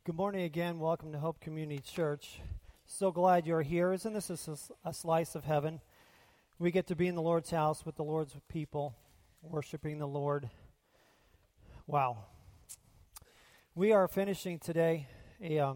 Good morning again. Welcome to Hope Community Church. So glad you're here. Isn't this a slice of heaven? We get to be in the Lord's house with the Lord's people, worshiping the Lord. Wow. We are finishing today a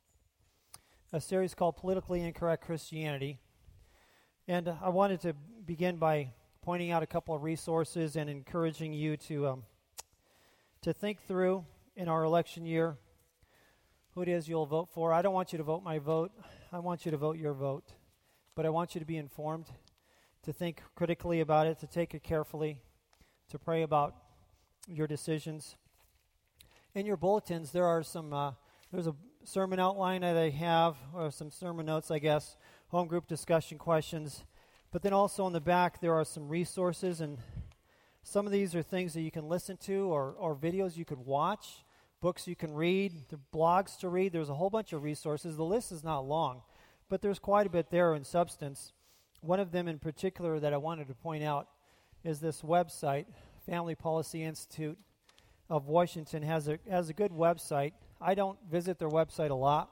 series called Politically Incorrect Christianity. And I wanted to begin by pointing out a couple of resources and encouraging you to think through in our election year who it is you'll vote for. I don't want you to vote my vote. I want you to vote your vote. But I want you to be informed, to think critically about it, to take it carefully, to pray about your decisions. In your bulletins, there are there's a sermon outline that I have, or some sermon notes, I guess, home group discussion questions. But then also on the back, there are some resources, and some of these are things that you can listen to or videos you could watch, books you can read, the blogs to read. There's a whole bunch of resources. The list is not long, but there's quite a bit there in substance. One of them in particular that I wanted to point out is this website, Family Policy Institute of Washington has a good website. I don't visit their website a lot,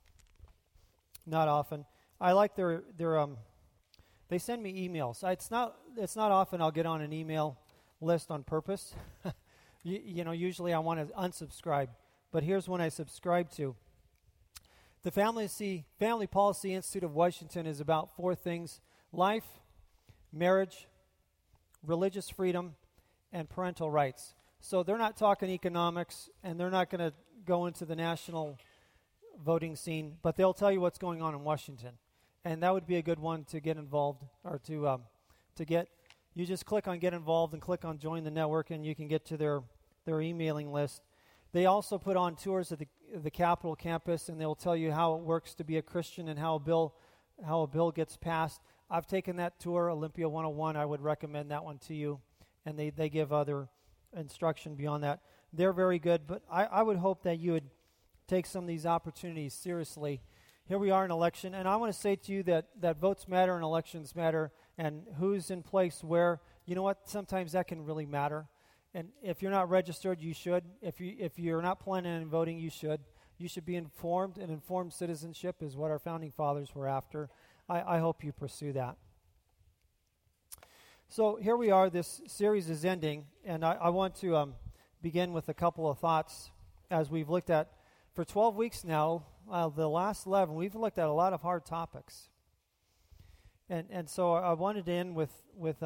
not often. I like their they send me emails. It's not often I'll get on an email list on purpose. Usually I want to unsubscribe, but here's one I subscribe to. The Family Policy Institute of Washington is about four things: life, marriage, religious freedom, and parental rights. So they're not talking economics, and they're not going to go into the national voting scene, but they'll tell you what's going on in Washington. And that would be a good one to get involved, or to get. You just click on Get Involved and click on Join the Network, and you can get to their emailing list. They also put on tours of the Capitol campus, and they'll tell you how it works to be a Christian and how a bill gets passed. I've taken that tour, Olympia 101. I would recommend that one to you. And they give other instruction beyond that. They're very good, but I would hope that you would take some of these opportunities seriously. Here we are in election, and I want to say to you that votes matter and elections matter, and who's in place where. You know what? Sometimes that can really matter. And if you're not registered, you should. If you're not planning on voting, you should. You should be informed, and informed citizenship is what our founding fathers were after. I hope you pursue that. So here we are. This series is ending, and I want to begin with a couple of thoughts as we've looked at, for 12 weeks now, the last 11, we've looked at a lot of hard topics. And so I wanted to end with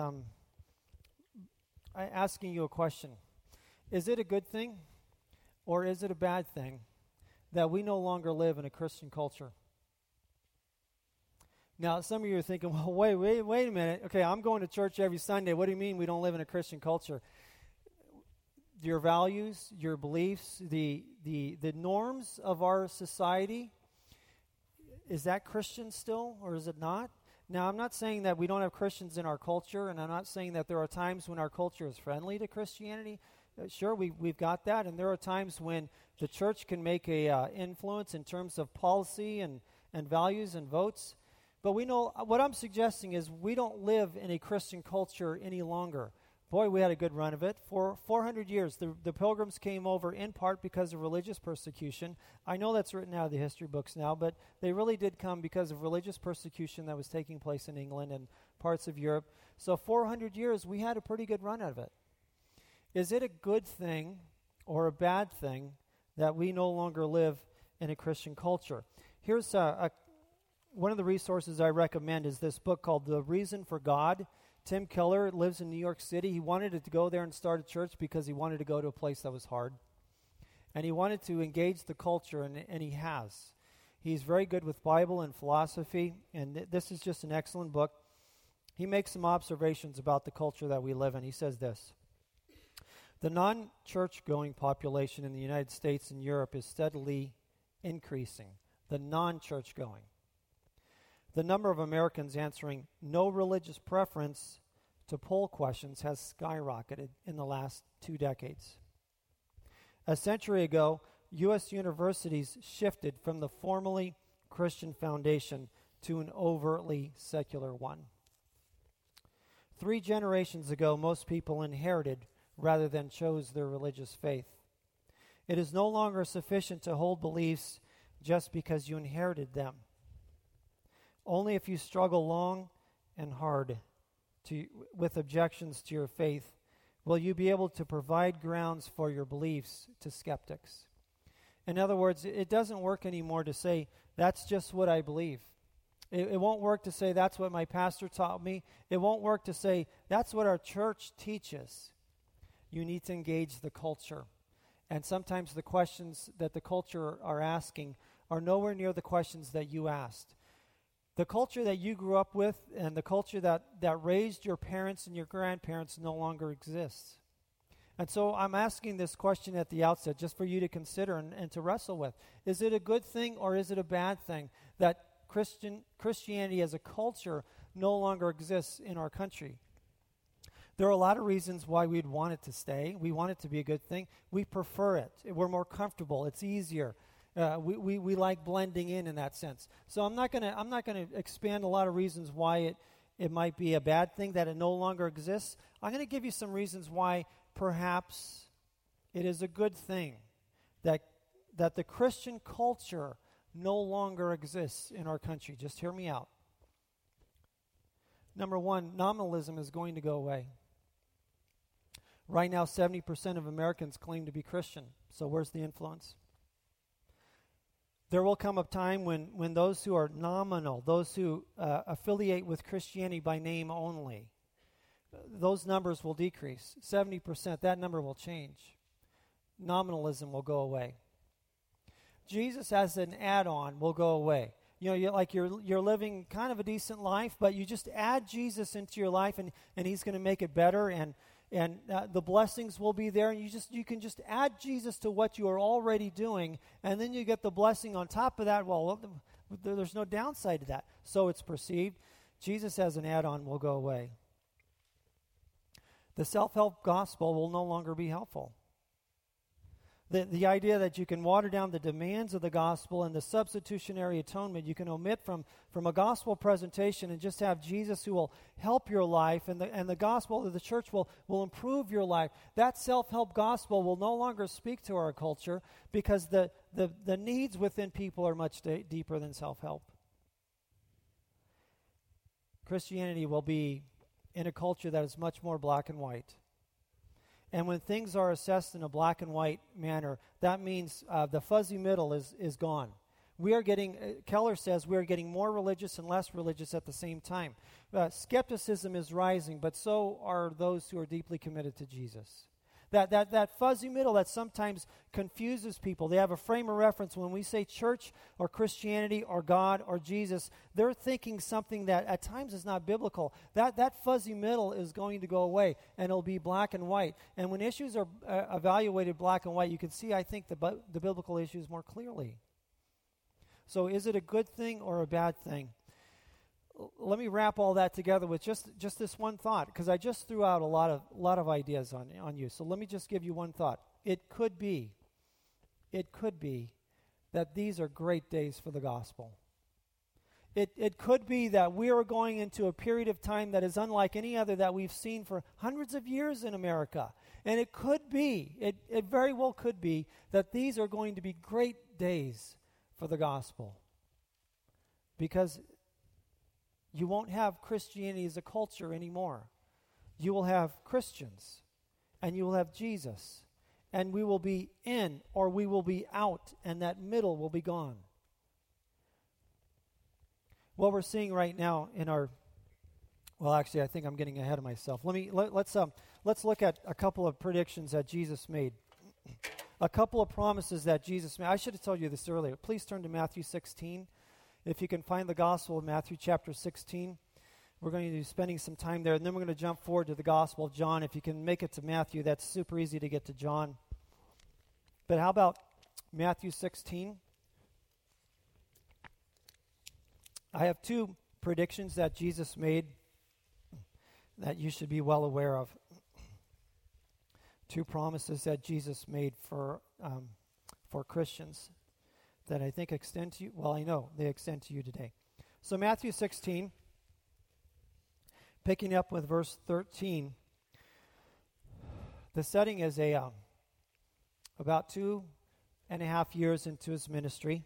asking you a question. Is it a good thing or is it a bad thing that we no longer live in a Christian culture? Now, some of you are thinking, well, wait a minute. Okay, I'm going to church every Sunday. What do you mean we don't live in a Christian culture? Your values, your beliefs, the norms of our society, is that Christian still or is it not? Now, I'm not saying that we don't have Christians in our culture, and I'm not saying that there are times when our culture is friendly to Christianity. Sure, we've got that, and there are times when the church can make a influence in terms of policy and values and votes. But we know, what I'm suggesting is we don't live in a Christian culture any longer. Boy, we had a good run of it. For 400 years, the Pilgrims came over in part because of religious persecution. I know that's written out of the history books now, but they really did come because of religious persecution that was taking place in England and parts of Europe. So 400 years, we had a pretty good run out of it. Is it a good thing or a bad thing that we no longer live in a Christian culture? Here's one of the resources I recommend is this book called The Reason for God. Tim Keller lives in New York City. He wanted to go there and start a church because he wanted to go to a place that was hard. And he wanted to engage the culture, and he has. He's very good with Bible and philosophy, and this is just an excellent book. He makes some observations about the culture that we live in. He says this: the non-church-going population in the United States and Europe is steadily increasing. The non-church-going. The number of Americans answering no religious preference to poll questions has skyrocketed in the last 2 decades. A century ago, U.S. universities shifted from the formally Christian foundation to an overtly secular one. 3 generations ago, most people inherited rather than chose their religious faith. It is no longer sufficient to hold beliefs just because you inherited them. Only if you struggle long and hard with objections to your faith will you be able to provide grounds for your beliefs to skeptics. In other words, it doesn't work anymore to say, that's just what I believe. It won't work to say, that's what my pastor taught me. It won't work to say, that's what our church teaches. You need to engage the culture. And sometimes the questions that the culture are asking are nowhere near the questions that you asked. The culture that you grew up with and the culture that raised your parents and your grandparents no longer exists. And so I'm asking this question at the outset just for you to consider and to wrestle with. Is it a good thing or is it a bad thing that Christianity as a culture no longer exists in our country? There are a lot of reasons why we'd want it to stay. We want it to be a good thing. We prefer it. We're more comfortable. It's easier. We like blending in that sense. So I'm not gonna expand a lot of reasons why it might be a bad thing that it no longer exists. I'm going to give you some reasons why perhaps it is a good thing that the Christian culture no longer exists in our country. Just hear me out. Number one, nominalism is going to go away. Right now, 70% of Americans claim to be Christian. So where's the influence? There will come a time when those who are nominal, those who affiliate with Christianity by name only, those numbers will decrease. 70%, that number will change. Nominalism will go away. Jesus as an add-on will go away. You know, you're living kind of a decent life, but you just add Jesus into your life, and he's going to make it better, and the blessings will be there, and you can just add Jesus to what you are already doing, and then you get the blessing on top of that. Well, there's no downside to that. So it's perceived. Jesus as an add-on will go away. The self-help gospel will no longer be helpful. The idea that you can water down the demands of the gospel and the substitutionary atonement, you can omit from a gospel presentation and just have Jesus who will help your life, and the gospel of the church will improve your life. That self-help gospel will no longer speak to our culture because the needs within people are much deeper than self-help. Christianity will be in a culture that is much more black and white. And when things are assessed in a black and white manner, that means the fuzzy middle is gone. We are getting, Keller says, we are getting more religious and less religious at the same time. Skepticism is rising, but so are those who are deeply committed to Jesus. That fuzzy middle that sometimes confuses people. They have a frame of reference. When we say church or Christianity or God or Jesus, they're thinking something that at times is not biblical. That fuzzy middle is going to go away, and it'll be black and white. And when issues are evaluated black and white, you can see, I think, the biblical issues more clearly. So is it a good thing or a bad thing? Let me wrap all that together with just this one thought, because I just threw out a lot of ideas on you. So let me just give you one thought. It could be that these are great days for the gospel. It could be that we are going into a period of time that is unlike any other that we've seen for hundreds of years in America. And it could be, it very well could be, that these are going to be great days for the gospel. Because you won't have Christianity as a culture anymore. You will have Christians, and you will have Jesus, and we will be in or we will be out, and that middle will be gone. What we're seeing right now in our, well, actually, I think I'm getting ahead of myself. Let's look at a couple of predictions that Jesus made, a couple of promises that Jesus made. I should have told you this earlier. Please turn to Matthew 16. If you can find the Gospel of Matthew chapter 16, we're going to be spending some time there, and then we're going to jump forward to the Gospel of John. If you can make it to Matthew, that's super easy to get to John. But how about Matthew 16? I have two predictions that Jesus made that you should be well aware of. Two promises that Jesus made for Christians that I think extend to you. Well, I know they extend to you today. So Matthew 16, picking up with verse 13, the setting is about 2 and a half years into his ministry,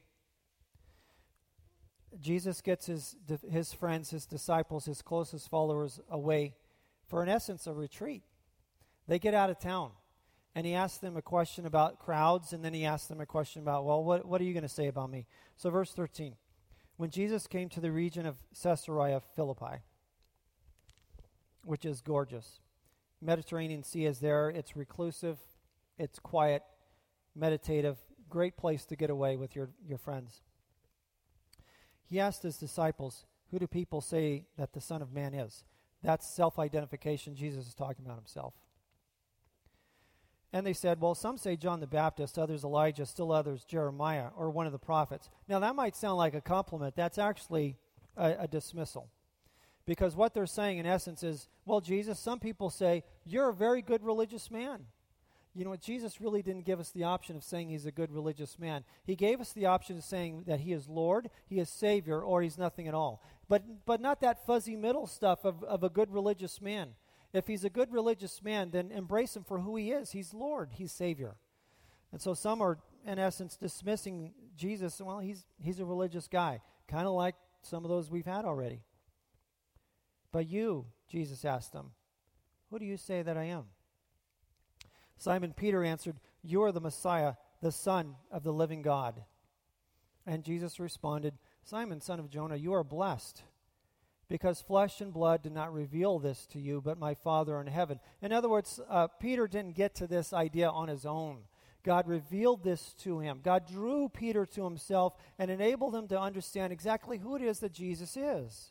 Jesus gets his friends, his disciples, his closest followers away for, in essence, a retreat. They get out of town, and he asks them a question about crowds, and then he asks them a question about, well, what are you going to say about me? So verse 13, when Jesus came to the region of Caesarea Philippi, which is gorgeous. Mediterranean Sea is there. It's reclusive. It's quiet, meditative, great place to get away with your friends. He asked his disciples, who do people say that the Son of Man is? That's self-identification. Jesus is talking about himself. And they said, well, some say John the Baptist, others Elijah, still others Jeremiah, or one of the prophets. Now, that might sound like a compliment. That's actually a dismissal. Because what they're saying, in essence, is, well, Jesus, some people say, you're a very good religious man. You know what? Jesus really didn't give us the option of saying he's a good religious man. He gave us the option of saying that he is Lord, he is Savior, or he's nothing at all. But not that fuzzy middle stuff of a good religious man. If he's a good religious man, then embrace him for who he is. He's Lord, he's Savior. And so some are, in essence, dismissing Jesus. Well, he's a religious guy, kind of like some of those we've had already. But you, Jesus asked them, who do you say that I am? Simon Peter answered, you are the Messiah, the Son of the living God. And Jesus responded, Simon, son of Jonah, you are blessed, because flesh and blood did not reveal this to you, but my Father in heaven. In other words, Peter didn't get to this idea on his own. God revealed this to him. God drew Peter to himself and enabled him to understand exactly who it is that Jesus is.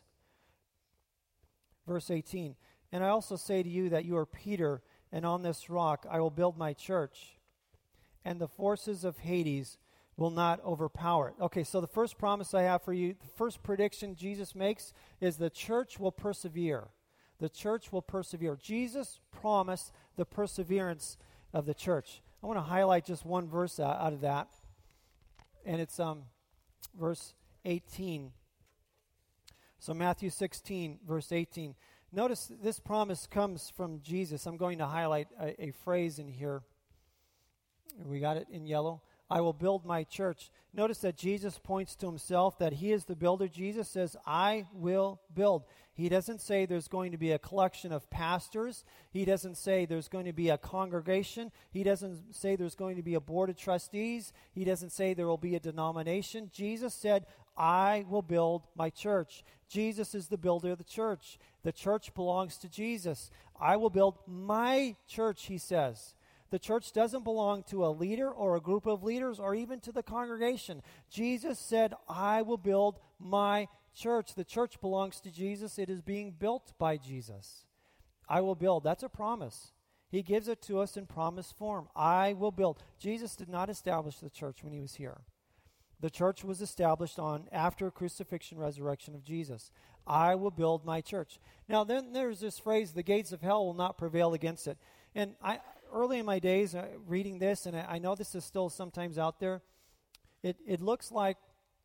Verse 18, and I also say to you that you are Peter, and on this rock I will build my church, and the forces of Hades will not overpower it. Okay, so the first promise I have for you, the first prediction Jesus makes is the church will persevere. The church will persevere. Jesus promised the perseverance of the church. I want to highlight just one verse out of that, and it's verse 18. So Matthew 16, verse 18. Notice this promise comes from Jesus. I'm going to highlight a phrase in here. We got it in yellow. I will build my church. Notice that Jesus points to himself, that he is the builder. Jesus says, I will build. He doesn't say there's going to be a collection of pastors. He doesn't say there's going to be a congregation. He doesn't say there's going to be a board of trustees. He doesn't say there will be a denomination. Jesus said, I will build my church. Jesus is the builder of the church. The church belongs to Jesus. I will build my church, he says. The church doesn't belong to a leader or a group of leaders or even to the congregation. Jesus said, I will build my church. The church belongs to Jesus. It is being built by Jesus. I will build. That's a promise. He gives it to us in promise form. I will build. Jesus did not establish the church when he was here. The church was established after crucifixion, resurrection of Jesus. I will build my church. Now, then there's this phrase, the gates of hell will not prevail against it. And early in my days reading this, and I know this is still sometimes out there, it looks like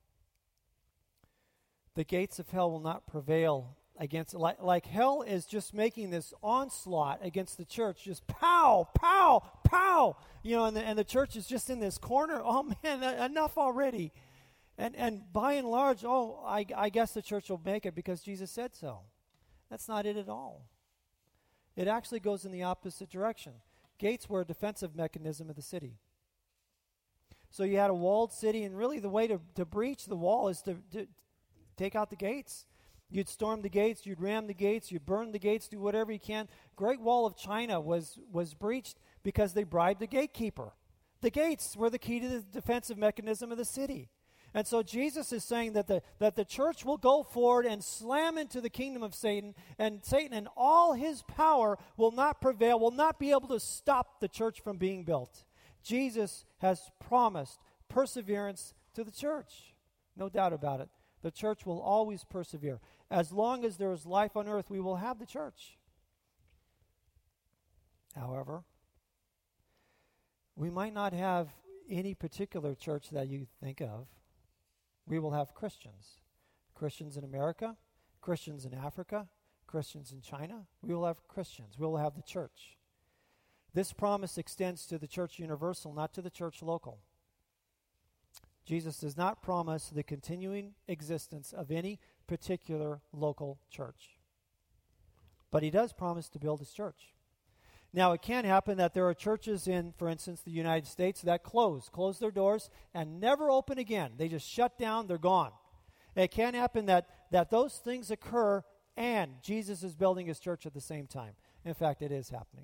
the gates of hell will not prevail against it. Like hell is just making this onslaught against the church, just pow, pow, pow. You know, and the church is just in this corner. Oh, man, enough already. And by and large, I guess the church will make it because Jesus said so. That's not it at all. It actually goes in the opposite direction. Gates were a defensive mechanism of the city. So you had a walled city, and really the way to breach the wall is to take out the gates. You'd storm the gates, you'd ram the gates, you'd burn the gates, do whatever you can. Great Wall of China was breached because they bribed the gatekeeper. The gates were the key to the defensive mechanism of the city. And so Jesus is saying that the church will go forward and slam into the kingdom of Satan, and Satan and all his power will not prevail, will not be able to stop the church from being built. Jesus has promised perseverance to the church. No doubt about it. The church will always persevere. As long as there is life on earth, we will have the church. However, we might not have any particular church that you think of. We will have Christians. Christians in America, Christians in Africa, Christians in China. We will have Christians. We will have the church. This promise extends to the church universal, not to the church local. Jesus does not promise the continuing existence of any particular local church. But he does promise to build his church. Now, it can happen that there are churches in, for instance, the United States that close their doors and never open again. They just shut down, they're gone. It can happen that those things occur and Jesus is building his church at the same time. In fact, it is happening.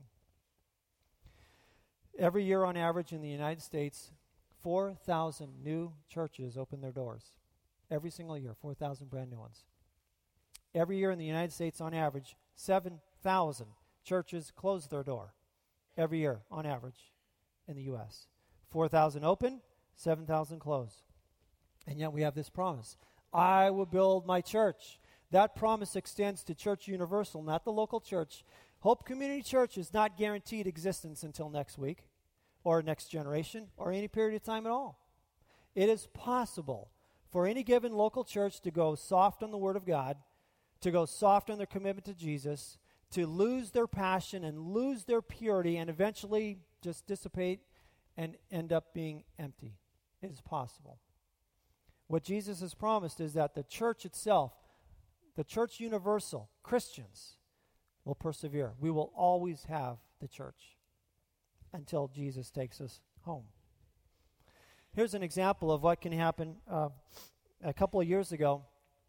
Every year on average in the United States, 4,000 new churches open their doors. Every single year, 4,000 brand new ones. Every year in the United States on average, 7,000 churches close their door. Every year on average in the U.S. 4,000 open, 7,000 close. And yet we have this promise. I will build my church. That promise extends to Church Universal, not the local church. Hope Community Church is not guaranteed existence until next week or next generation or any period of time at all. It is possible for any given local church to go soft on the Word of God, to go soft on their commitment to Jesus, to lose their passion and lose their purity and eventually just dissipate and end up being empty. It is possible. What Jesus has promised is that the church itself, the Church Universal, Christians, will persevere. We will always have the church until Jesus takes us home. Here's an example of what can happen. A couple of years ago,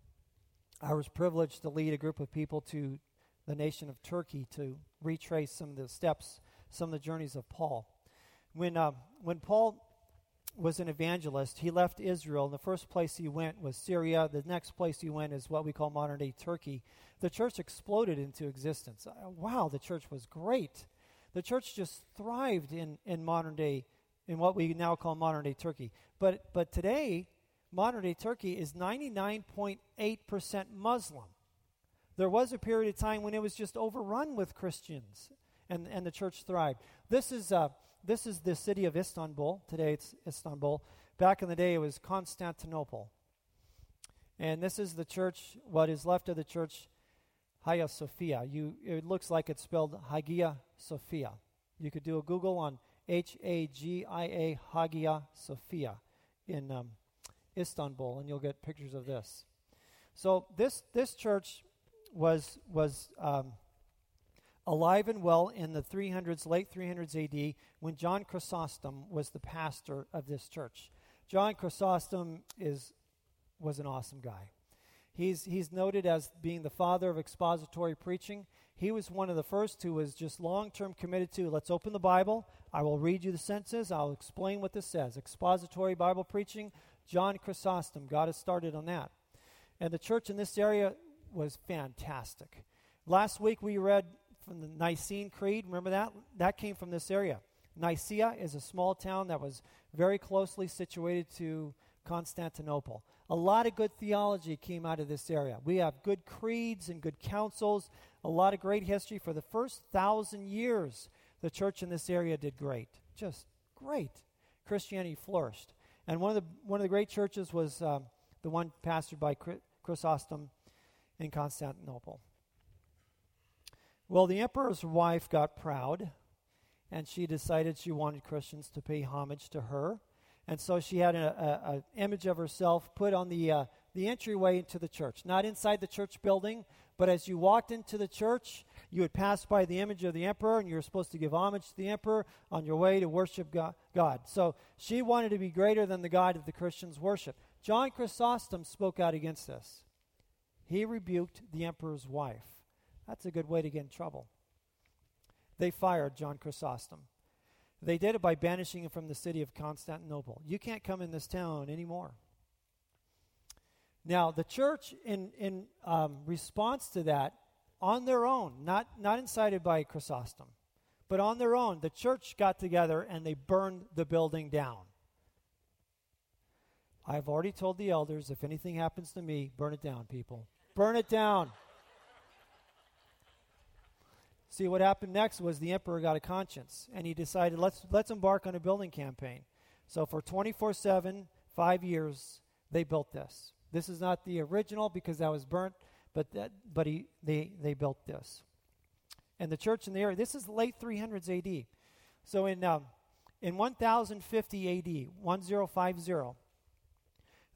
I was privileged to lead a group of people to the nation of Turkey to retrace some of the steps, some of the journeys of Paul. When Paul was an evangelist, he left Israel, and the first place he went was Syria. The next place he went is what we call modern-day Turkey. The church exploded into existence. Wow, the church was great. The church just thrived in modern-day, in what we now call modern-day Turkey. But today, modern-day Turkey is 99.8% Muslim. There was a period of time when it was just overrun with Christians, and the church thrived. This is the city of Istanbul. Today it's Istanbul. Back in the day it was Constantinople. And this is the church, what is left of the church, Hagia Sophia. It looks like it's spelled Hagia Sophia. You could do a Google on Hagia, Hagia Sophia in Istanbul, and you'll get pictures of this. So this church was alive and well in the 300s, late 300s AD, when John Chrysostom was the pastor of this church. John Chrysostom was an awesome guy. He's noted as being the father of expository preaching. He was one of the first who was just long-term committed to, let's open the Bible, I will read you the sentences, I'll explain what this says. Expository Bible preaching, John Chrysostom got us started on that. And the church in this area was fantastic. Last week we read from the Nicene Creed. Remember that? That came from this area. Nicaea is a small town that was very closely situated to Constantinople. A lot of good theology came out of this area. We have good creeds and good councils, a lot of great history. For the first 1,000 years, the church in this area did great. Just great. Christianity flourished. And one of the great churches was the one pastored by Chrysostom in Constantinople. Well, the emperor's wife got proud, and she decided she wanted Christians to pay homage to her. And so she had an image of herself put on the entryway into the church. Not inside the church building, but as you walked into the church, you would pass by the image of the emperor, and you were supposed to give homage to the emperor on your way to worship God. So she wanted to be greater than the God of the Christians' worship. John Chrysostom spoke out against this. He rebuked the emperor's wife. That's a good way to get in trouble. They fired John Chrysostom. They did it by banishing him from the city of Constantinople. You can't come in this town anymore. Now, the church, in response to that, on their own, not incited by Chrysostom, but on their own, the church got together and they burned the building down. I've already told the elders, if anything happens to me, burn it down, people. Burn it down. See, what happened next was the emperor got a conscience, and he decided, let's embark on a building campaign. So for 24/7, 5 years, they built this. This is not the original because that was burnt, but they built this. And the church in the area, this is late 300s AD. So in 1050 AD, 1050,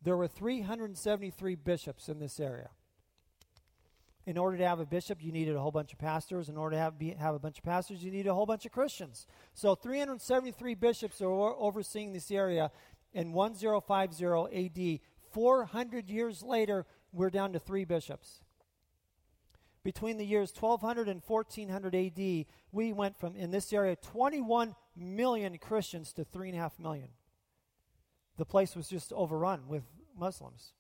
There were 373 bishops in this area. In order to have a bishop, you needed a whole bunch of pastors. In order to have a bunch of pastors, you needed a whole bunch of Christians. So 373 bishops are overseeing this area. In 1050 AD, 400 years later, we're down to 3 bishops. Between the years 1200 and 1400 AD, we went from, in this area, 21 million Christians to 3.5 million. The place was just overrun with Muslims.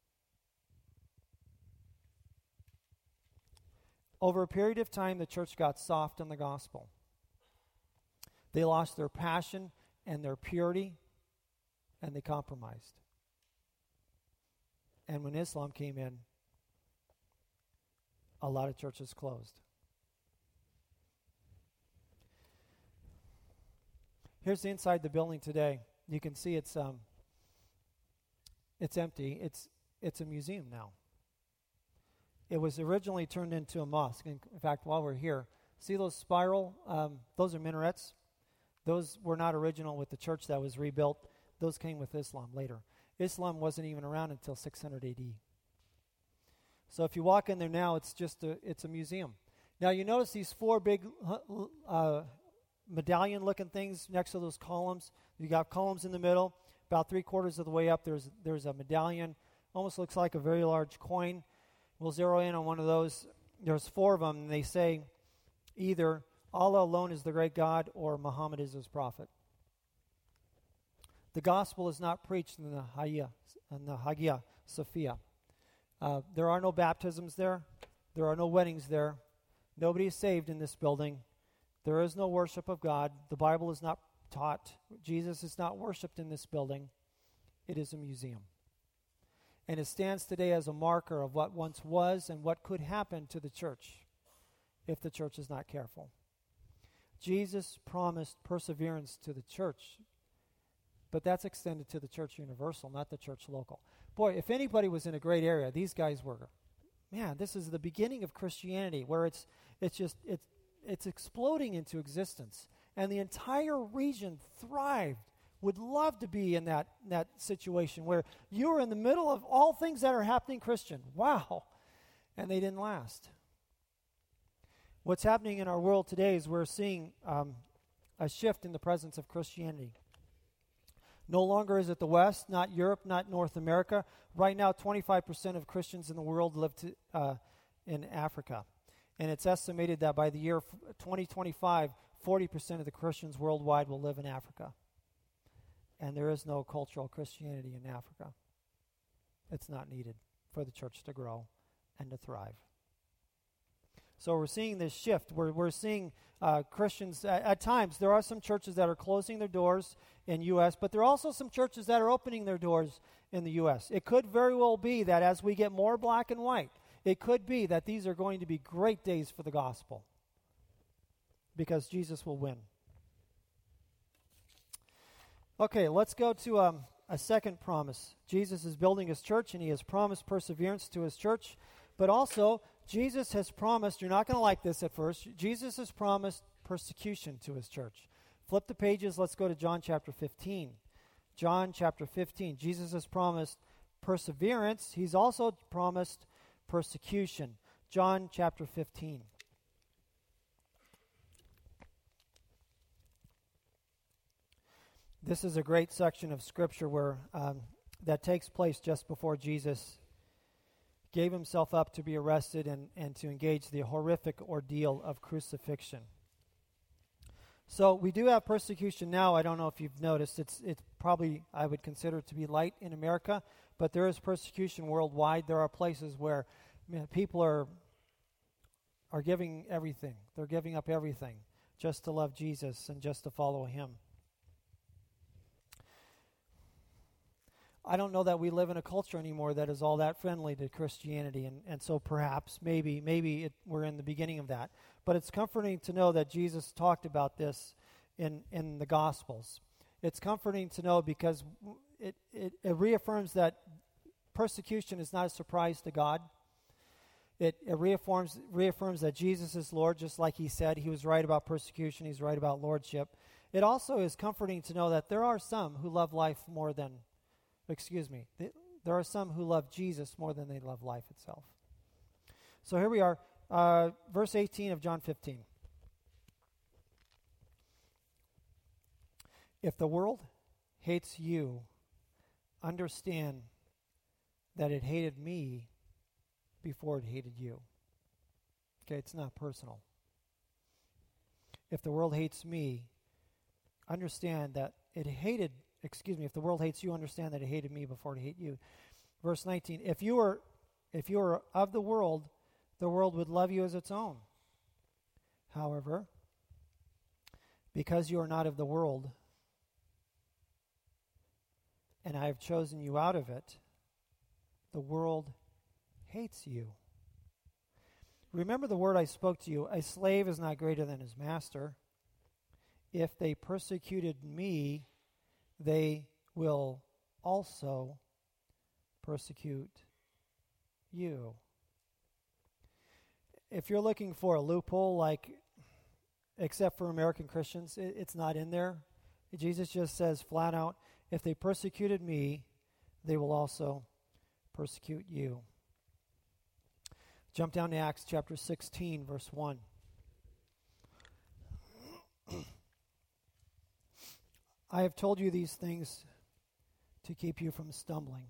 Over a period of time, the church got soft on the gospel. They lost their passion and their purity, and they compromised. And when Islam came in, a lot of churches closed. Here's the inside the building today. You can see it's empty. It's a museum now. It was originally turned into a mosque. In fact, while we're here, see those spiral, those are minarets. Those were not original with the church that was rebuilt. Those came with Islam later. Islam wasn't even around until 600 AD. So if you walk in there now, it's a museum. Now you notice these 4 big medallion-looking things next to those columns. You got columns in the middle. About 3/4 of the way up, there's a medallion. Almost looks like a very large coin. We'll zero in on one of those. There's 4 of them, and they say either Allah alone is the great God or Muhammad is his prophet. The gospel is not preached in the Hagia Sophia. There are no baptisms there. There are no weddings there. Nobody is saved in this building. There is no worship of God. The Bible is not taught. Jesus is not worshipped in this building. It is a museum. And it stands today as a marker of what once was and what could happen to the church if the church is not careful. Jesus promised perseverance to the church, but that's extended to the church universal, not the church local. Boy, if anybody was in a great area, these guys were. Man, this is the beginning of Christianity, where it's exploding into existence, and the entire region thrived. Would love to be in that situation where you are in the middle of all things that are happening Christian. Wow. And they didn't last. What's happening in our world today is we're seeing a shift in the presence of Christianity. No longer is it the West, not Europe, not North America. Right now, 25% of Christians in the world live in Africa. And it's estimated that by the year 2025, 40% of the Christians worldwide will live in Africa. And there is no cultural Christianity in Africa. It's not needed for the church to grow and to thrive. So we're seeing this shift. We're seeing Christians, at times, there are some churches that are closing their doors in U.S., but there are also some churches that are opening their doors in the U.S. It could very well be that as we get more black and white, it could be that these are going to be great days for the gospel because Jesus will win. Okay, let's go to a second promise. Jesus is building his church, and he has promised perseverance to his church. But also, Jesus has promised, you're not going to like this at first, Jesus has promised persecution to his church. Flip the pages, let's go to John chapter 15. John chapter 15. Jesus has promised perseverance. He's also promised persecution. John chapter 15. This is a great section of Scripture where that takes place just before Jesus gave himself up to be arrested and to engage the horrific ordeal of crucifixion. So we do have persecution now. I don't know if you've noticed. It's probably, I would consider it to be light in America, but there is persecution worldwide. There are places where people are giving everything. They're giving up everything just to love Jesus and just to follow him. I don't know that we live in a culture anymore that is all that friendly to Christianity, and so perhaps, maybe we're in the beginning of that. But it's comforting to know that Jesus talked about this in the Gospels. It's comforting to know because it reaffirms that persecution is not a surprise to God. It reaffirms that Jesus is Lord, just like he said. He was right about persecution. He's right about lordship. It also is comforting to know that there are some who love life more than... There are some who love Jesus more than they love life itself. So here we are, verse 18 of John 15. If the world hates you, understand that it hated me before it hated you. Okay, it's not personal. If the world hates me, understand that it hated, if the world hates you, understand that it hated me before it hated you. Verse 19, if you were of the world would love you as its own. However, because you are not of the world, and I have chosen you out of it, the world hates you. Remember the word I spoke to you, a slave is not greater than his master. If they persecuted me, they will also persecute you. If you're looking for a loophole, like, except for American Christians, it's not in there. Jesus just says flat out, if they persecuted me, they will also persecute you. Jump down to Acts chapter 16, verse 1. I have told you these things to keep you from stumbling.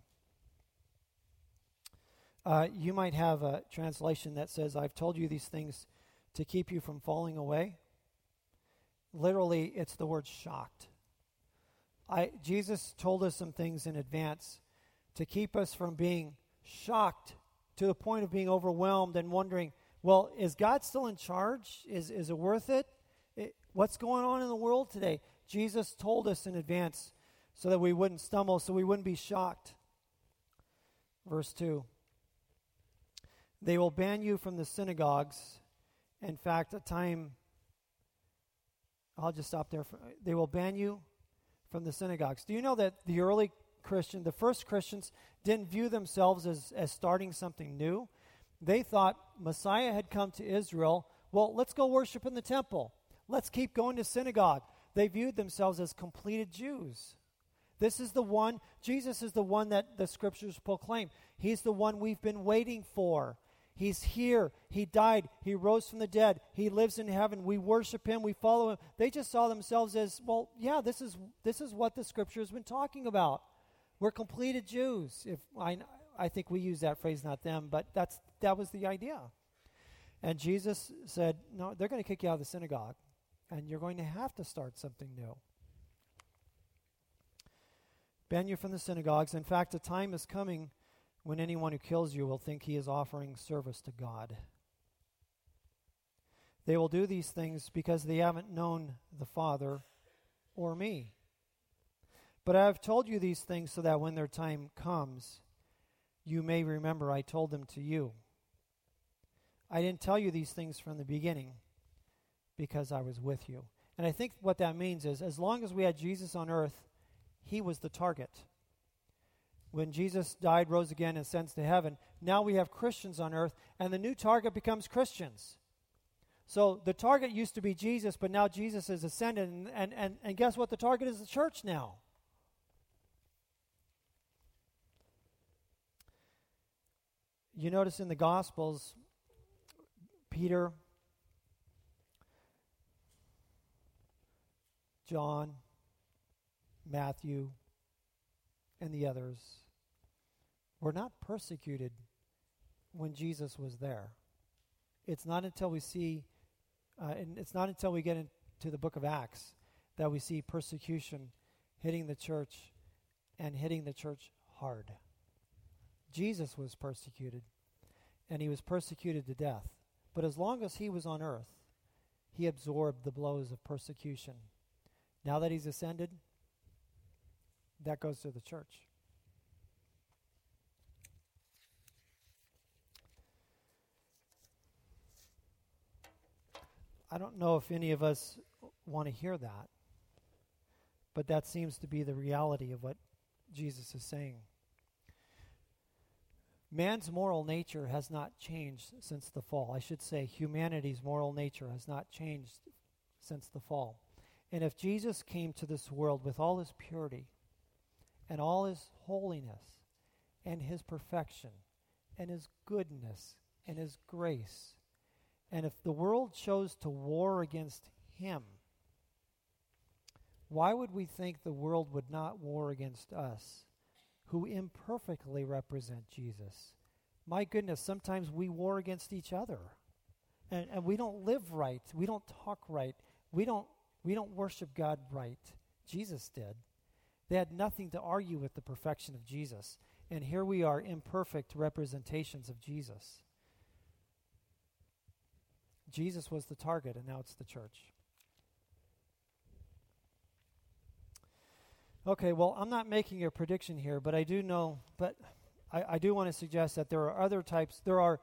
You might have a translation that says, I've told you these things to keep you from falling away. Literally, it's the word shocked. Jesus told us some things in advance to keep us from being shocked to the point of being overwhelmed and wondering, well, is God still in charge? Is it worth it? What's going on in the world today? Jesus told us in advance so that we wouldn't stumble, so we wouldn't be shocked. Verse 2. They will ban you from the synagogues. In fact, I'll just stop there. They will ban you from the synagogues. Do you know that the first Christians didn't view themselves as starting something new? They thought Messiah had come to Israel. Well, let's go worship in the temple. Let's keep going to synagogue. They viewed themselves as completed Jews. Jesus is the one that the scriptures proclaim. He's the one we've been waiting for. He's here. He died. He rose from the dead. He lives in heaven. We worship him. We follow him. They just saw themselves as, well, yeah, this is what the scripture has been talking about. We're completed Jews. If I think we use that phrase, not them, but that was the idea. And Jesus said, no, they're going to kick you out of the synagogue, and you're going to have to start something new. Ban you from the synagogues. In fact, a time is coming when anyone who kills you will think he is offering service to God. They will do these things because they haven't known the Father or me. But I have told you these things so that when their time comes, you may remember I told them to you. I didn't tell you these things from the beginning because I was with you. And I think what that means is, as long as we had Jesus on earth, he was the target. When Jesus died, rose again, and ascends to heaven, now we have Christians on earth, and the new target becomes Christians. So the target used to be Jesus, but now Jesus is ascended, and guess what? The target is the church now. You notice in the Gospels, Peter, John, Matthew, and the others were not persecuted when Jesus was there. It's not until we see, and it's not until we get into the book of Acts that we see persecution hitting the church and hitting the church hard. Jesus was persecuted, and he was persecuted to death. But as long as he was on earth, he absorbed the blows of persecution. Now that he's ascended, that goes to the church. I don't know if any of us want to hear that, but that seems to be the reality of what Jesus is saying. Man's moral nature has not changed since the fall. I should say humanity's moral nature has not changed since the fall. And if Jesus came to this world with all his purity and all his holiness and his perfection and his goodness and his grace. And if the world chose to war against him, why would we think the world would not war against us, who imperfectly represent Jesus? My goodness, sometimes we war against each other. And we don't live right. We don't talk right. We don't worship God right. Jesus did. They had nothing to argue with the perfection of Jesus. And here we are, imperfect representations of Jesus. Jesus was the target, and now it's the church. Okay, well, I'm not making a prediction here, but I do know, I do want to suggest that there are other types. There are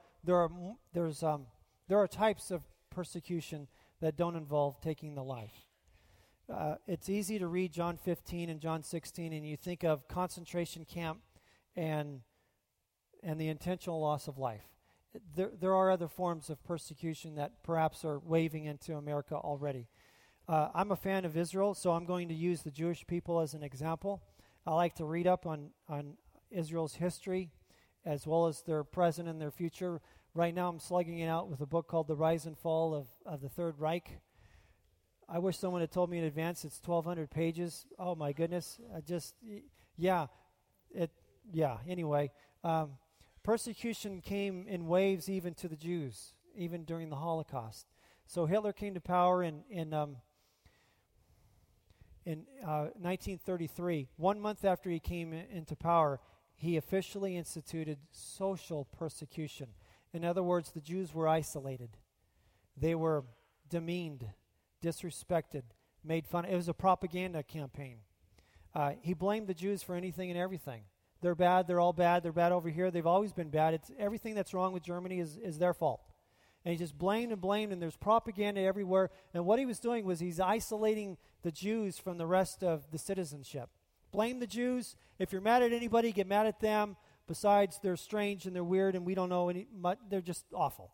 types of persecution that don't involve taking the life. It's easy to read John 15 and John 16, and you think of concentration camp and the intentional loss of life. There are other forms of persecution that perhaps are waving into America already. I'm a fan of Israel, so I'm going to use the Jewish people as an example. I like to read up on Israel's history as well as their present and their future. Right now I'm slugging it out with a book called The Rise and Fall of the Third Reich. I wish someone had told me in advance it's 1,200 pages. Oh my goodness. Anyway. Persecution came in waves even to the Jews, even during the Holocaust. So Hitler came to power in 1933. 1 month after he came into power, he officially instituted social persecution. In other words, the Jews were isolated. They were demeaned, disrespected, made fun of. It was a propaganda campaign. He blamed the Jews for anything and everything. They're bad, they're all bad, they're bad over here, they've always been bad. It's everything that's wrong with Germany is their fault. And he just blamed, and there's propaganda everywhere. And what he was doing was he's isolating the Jews from the rest of the citizenship. Blame the Jews. If you're mad at anybody, get mad at them. Besides, they're strange and they're weird and we don't know they're just awful.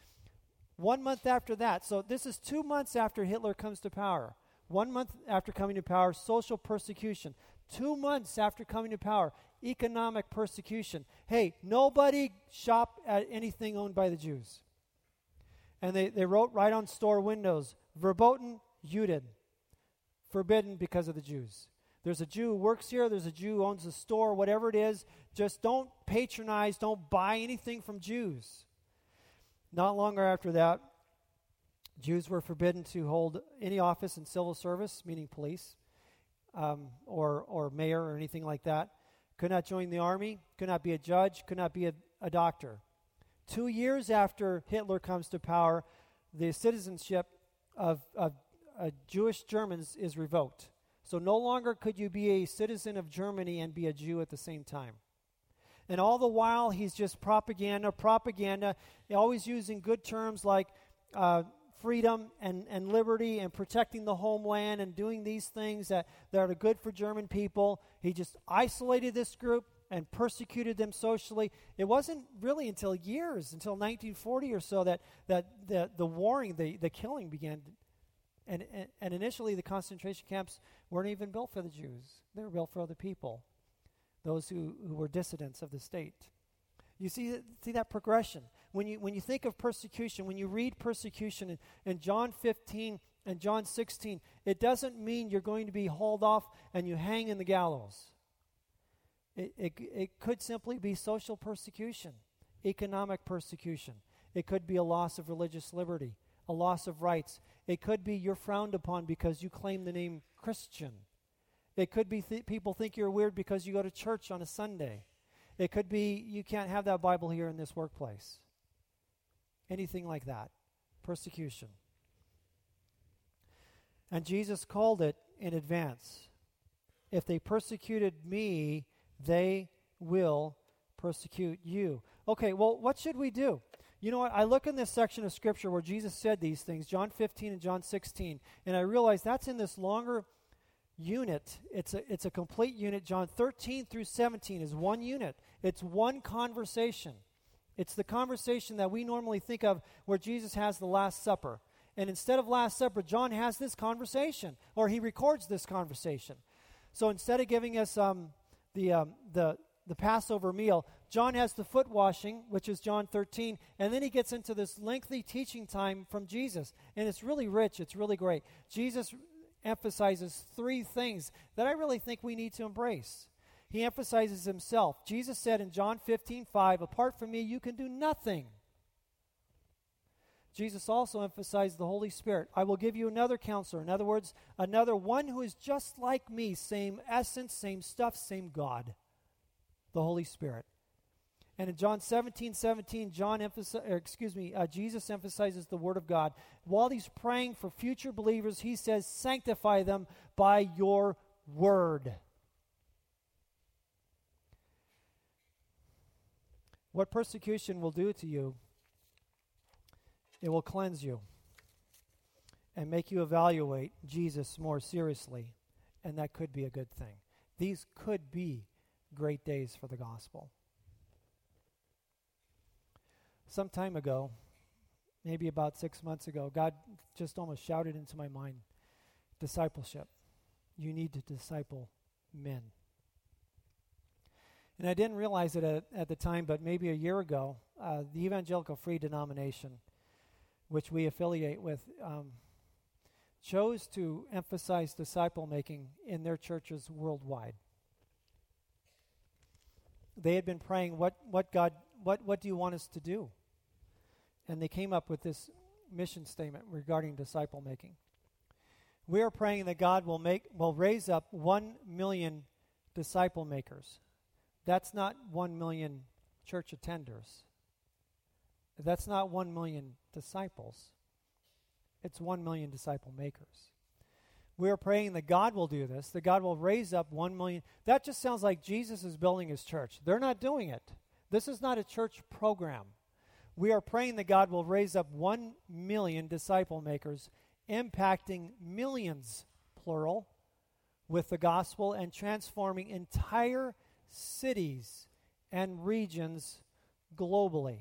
1 month after that, so this is 2 months after Hitler comes to power. 1 month after coming to power, social persecution. 2 months after coming to power, economic persecution. Hey, nobody shop at anything owned by the Jews. And they wrote right on store windows, verboten Juden, forbidden because of the Jews. There's a Jew who works here, there's a Jew who owns a store, whatever it is, just don't patronize, don't buy anything from Jews. Not longer after that, Jews were forbidden to hold any office in civil service, meaning police, or mayor or anything like that. Could not join the army, could not be a judge, could not be a doctor. 2 years after Hitler comes to power, the citizenship of Jewish Germans is revoked. So no longer could you be a citizen of Germany and be a Jew at the same time. And all the while, he's just propaganda, always using good terms like freedom and liberty and protecting the homeland and doing these things that are good for German people. He just isolated this group and persecuted them socially. It wasn't really until 1940 or so, that the warring, the killing began. And initially, the concentration camps weren't even built for the Jews. They were built for other people, those who were dissidents of the state. You see that progression. When you think of persecution, when you read persecution in John 15 and John 16, it doesn't mean you're going to be hauled off and you hang in the gallows. It could simply be social persecution, economic persecution. It could be a loss of religious liberty, a loss of rights. It could be you're frowned upon because you claim the name Christian. It could be people think you're weird because you go to church on a Sunday. It could be you can't have that Bible here in this workplace. Anything like that. Persecution. And Jesus called it in advance. If they persecuted me, they will persecute you. Okay, well, what should we do? You know what? I look in this section of Scripture where Jesus said these things, John 15 and John 16, and I realize that's in this longer unit. It's a complete unit. John 13 through 17 is one unit. It's one conversation. It's the conversation that we normally think of where Jesus has the Last Supper. And instead of Last Supper, John has this conversation, or he records this conversation. So instead of giving us the the Passover meal, John has the foot washing, which is John 13, and then he gets into this lengthy teaching time from Jesus. And it's really rich. It's really great. Jesus emphasizes three things that I really think we need to embrace. He emphasizes himself. Jesus said in John 15:5, apart from me, you can do nothing. Jesus also emphasized the Holy Spirit. I will give you another counselor. In other words, another one who is just like me, same essence, same stuff, same God, the Holy Spirit. And in John 17:17, Jesus emphasizes the Word of God. While he's praying for future believers, he says, sanctify them by your word. What persecution will do to you, it will cleanse you and make you evaluate Jesus more seriously, and that could be a good thing. These could be great days for the gospel. Some time ago, maybe about 6 months ago, God just almost shouted into my mind, discipleship. You need to disciple men. And I didn't realize it at the time, but maybe a year ago, the Evangelical Free Denomination, which we affiliate with, chose to emphasize disciple making in their churches worldwide. They had been praying, what do you want us to do? And they came up with this mission statement regarding disciple making. We are praying that God will raise up 1 million disciple makers. That's not 1 million church attenders. That's not 1 million disciples. It's 1 million disciple makers. We are praying that God will do this, that God will raise up 1 million. That just sounds like Jesus is building his church. They're not doing it. This is not a church program. We are praying that God will raise up 1 million disciple makers, impacting millions, plural, with the gospel and transforming entire cities and regions globally.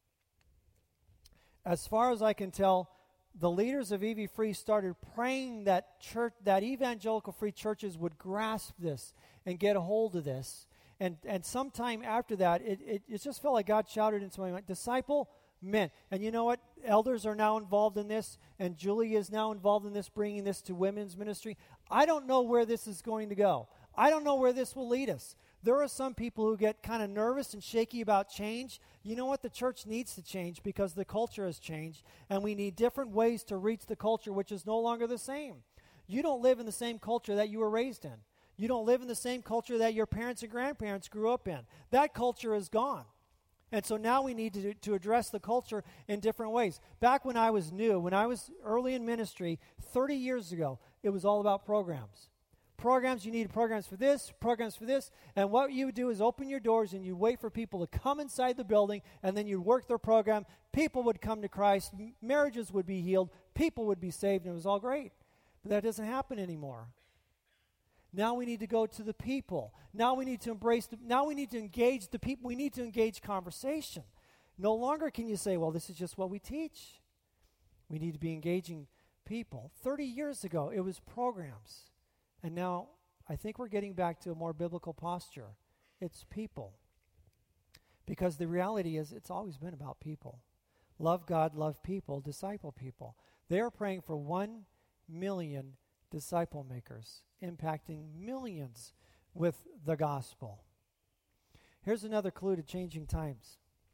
As far as I can tell, the leaders of EV Free started praying that evangelical free churches would grasp this and get a hold of this. And sometime after that, it just felt like God shouted into my mind, disciple men. And you know what? Elders are now involved in this, and Julie is now involved in this, bringing this to women's ministry. I don't know where this is going to go. I don't know where this will lead us. There are some people who get kind of nervous and shaky about change. You know what? The church needs to change because the culture has changed, and we need different ways to reach the culture, which is no longer the same. You don't live in the same culture that you were raised in. You don't live in the same culture that your parents and grandparents grew up in. That culture is gone. And so now we need to address the culture in different ways. Back when I was new, when I was early in ministry, 30 years ago, it was all about programs. Programs, you need programs for this, and what you would do is open your doors and you wait for people to come inside the building, and then you work their program. People would come to Christ, marriages would be healed, people would be saved, and it was all great. But that doesn't happen anymore. Now we need to go to the people. Now we need to now we need to engage the people. We need to engage conversation. No longer can you say, well, this is just what we teach. We need to be engaging people. 30 years ago, it was programs. And now I think we're getting back to a more biblical posture. It's people. Because the reality is it's always been about people. Love God, love people, disciple people. They are praying for 1 million disciple makers, impacting millions with the gospel. Here's another clue to changing times.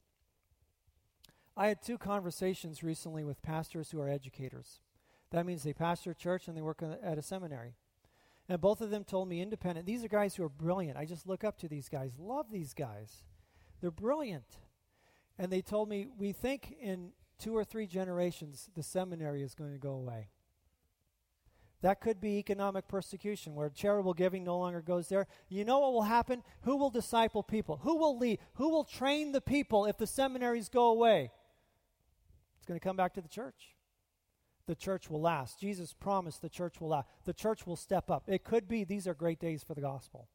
I had 2 conversations recently with pastors who are educators. That means they pastor a church and they work at a seminary. And both of them told me independent. These are guys who are brilliant. I just look up to these guys, love these guys. They're brilliant. And they told me, we think in 2 or 3 generations, the seminary is going to go away. That could be economic persecution, where charitable giving no longer goes there. You know what will happen? Who will disciple people? Who will lead? Who will train the people if the seminaries go away? It's going to come back to the church. The church will last. Jesus promised the church will last. The church will step up. It could be these are great days for the gospel.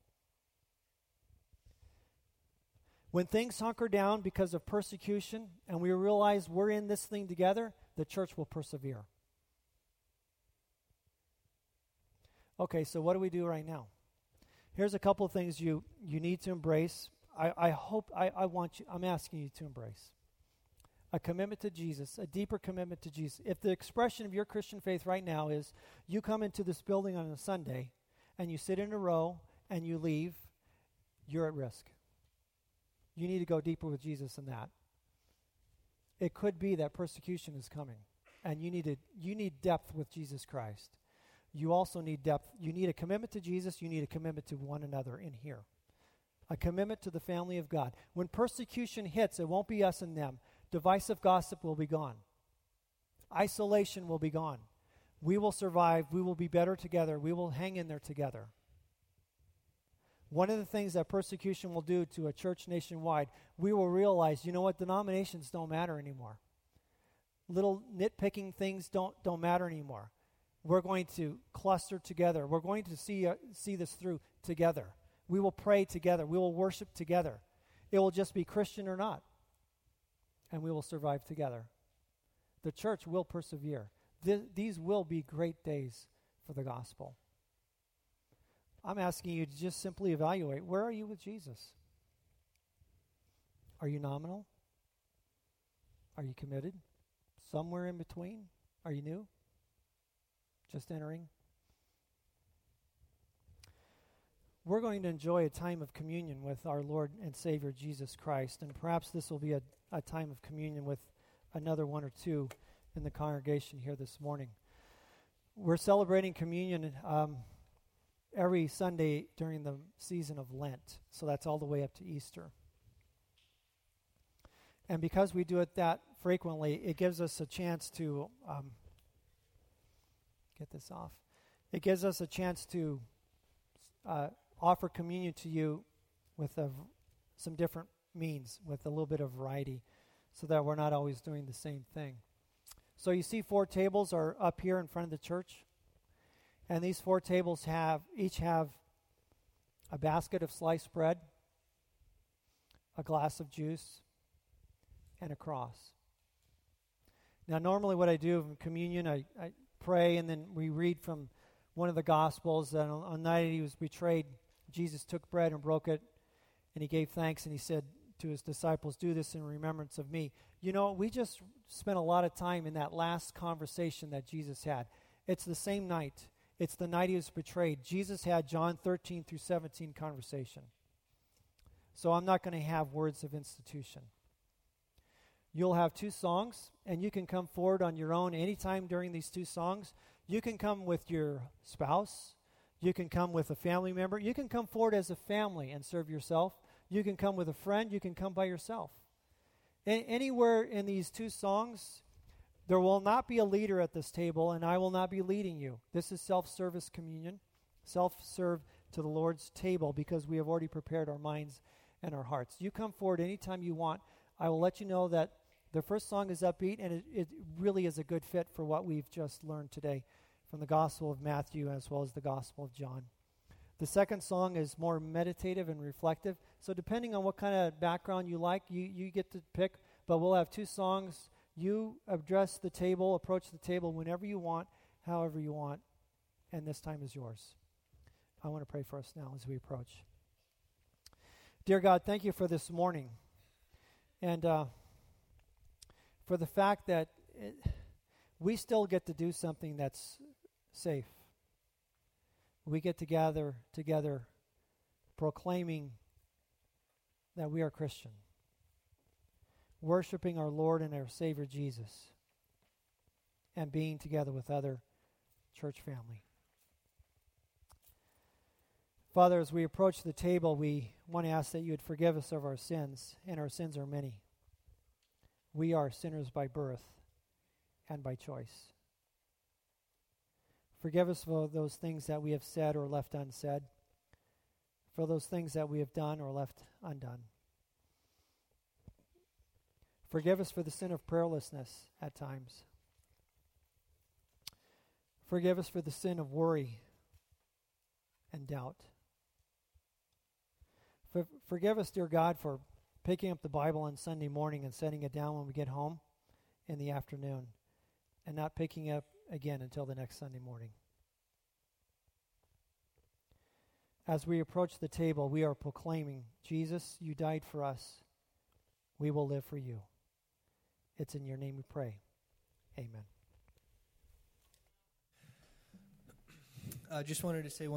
When things hunker down because of persecution and we realize we're in this thing together, the church will persevere. Okay, so what do we do right now? Here's a couple of things you need to embrace. I'm asking you to embrace a commitment to Jesus, a deeper commitment to Jesus. If the expression of your Christian faith right now is you come into this building on a Sunday and you sit in a row and you leave, you're at risk. You need to go deeper with Jesus than that. It could be that persecution is coming, and you need depth with Jesus Christ. You also need depth. You need a commitment to Jesus. You need a commitment to one another in here. A commitment to the family of God. When persecution hits, it won't be us and them. Divisive gossip will be gone. Isolation will be gone. We will survive. We will be better together. We will hang in there together. One of the things that persecution will do to a church nationwide, we will realize, you know what, denominations don't matter anymore. Little nitpicking things don't matter anymore. We're going to cluster together. We're going to see this through together. We will pray together. We will worship together. It will just be Christian or not. And we will survive together. The church will persevere. These will be great days for the gospel. I'm asking you to just simply evaluate, where are you with Jesus? Are you nominal? Are you committed? Somewhere in between? Are you new? Just entering? We're going to enjoy a time of communion with our Lord and Savior Jesus Christ, and perhaps this will be a time of communion with another one or two in the congregation here this morning. We're celebrating communion every Sunday during the season of Lent, so that's all the way up to Easter. And because we do it that frequently, it gives us a chance to get this off. It gives us a chance to offer communion to you with some different means, with a little bit of variety, so that we're not always doing the same thing. So you see 4 tables are up here in front of the church. And these 4 tables each have a basket of sliced bread, a glass of juice, and a cross. Now, normally what I do in communion, I pray, and then we read from one of the Gospels that on the night he was betrayed, Jesus took bread and broke it, and he gave thanks, and he said to his disciples, "Do this in remembrance of me." You know, we just spent a lot of time in that last conversation that Jesus had. It's the same night. It's the night he was betrayed. Jesus had John 13 through 17 conversation. So I'm not going to have words of institution. You'll have 2 songs, and you can come forward on your own anytime during these 2 songs. You can come with your spouse. You can come with a family member. You can come forward as a family and serve yourself. You can come with a friend. You can come by yourself. Anywhere in these 2 songs, there will not be a leader at this table, and I will not be leading you. This is self-service communion, self-serve to the Lord's table, because we have already prepared our minds and our hearts. You come forward anytime you want. I will let you know that the first song is upbeat, and it really is a good fit for what we've just learned today from the Gospel of Matthew as well as the Gospel of John. The second song is more meditative and reflective. So depending on what kind of background you like, you get to pick. But we'll have 2 songs. You address the table, approach the table whenever you want, however you want, and this time is yours. I want to pray for us now as we approach. Dear God, thank you for this morning, and for the fact that we still get to do something that's safe. We get to gather together proclaiming that we are Christian, worshiping our Lord and our Savior Jesus, and being together with other church family. Father, as we approach the table, we want to ask that you would forgive us of our sins, and our sins are many. We are sinners by birth and by choice. Forgive us for those things that we have said or left unsaid, for those things that we have done or left undone. Forgive us for the sin of prayerlessness at times. Forgive us for the sin of worry and doubt. Forgive us, dear God, for picking up the Bible on Sunday morning and setting it down when we get home in the afternoon, and not picking it up again until the next Sunday morning. As we approach the table, we are proclaiming, Jesus, you died for us. We will live for you. It's in your name we pray. Amen. I just wanted to say one